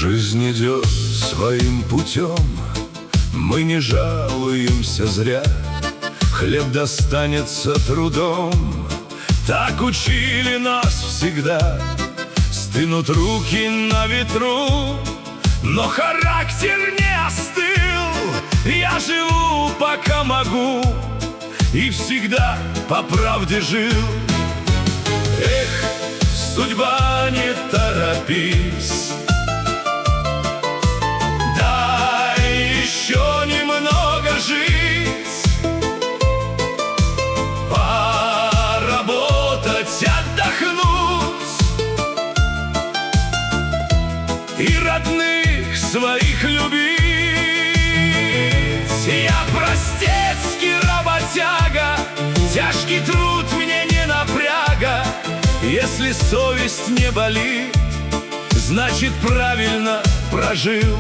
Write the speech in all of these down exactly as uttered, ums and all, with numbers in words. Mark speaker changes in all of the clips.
Speaker 1: Жизнь идет своим путем, мы не жалуемся зря. Хлеб достанется трудом, так учили нас всегда. Стынут руки на ветру, но характер не остыл. Я живу, пока могу, и всегда по правде жил. Эх, судьба, не торопись, дай еще немного жить, поработать, отдохнуть и родных своих любить. Я простецкий работяга, тяжкий труд мне не напряга. Если совесть не болит, значит, правильно прожил.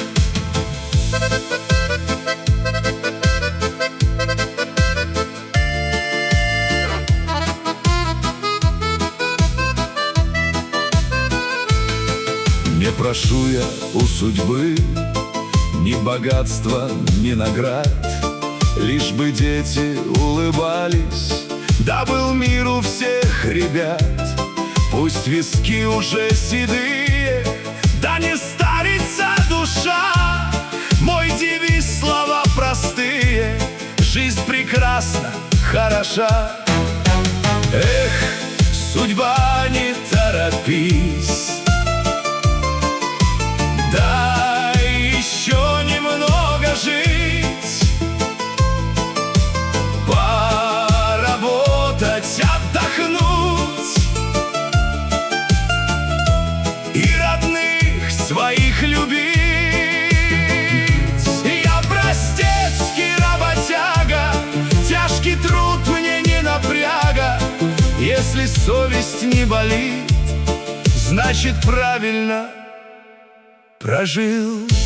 Speaker 1: Не прошу я у судьбы ни богатства, ни наград, лишь бы дети улыбались, да был мир у всех ребят. Пусть виски уже седые, да не старится душа. Мой девиз — слова простые: жизнь прекрасна, хороша. Эх, судьба, не торопись, дай еще немного жить, поработать, отдохнуть и родных своих любить. Я простецкий работяга, тяжкий труд мне не напряга. Если совесть не болит, значит, правильно прожил.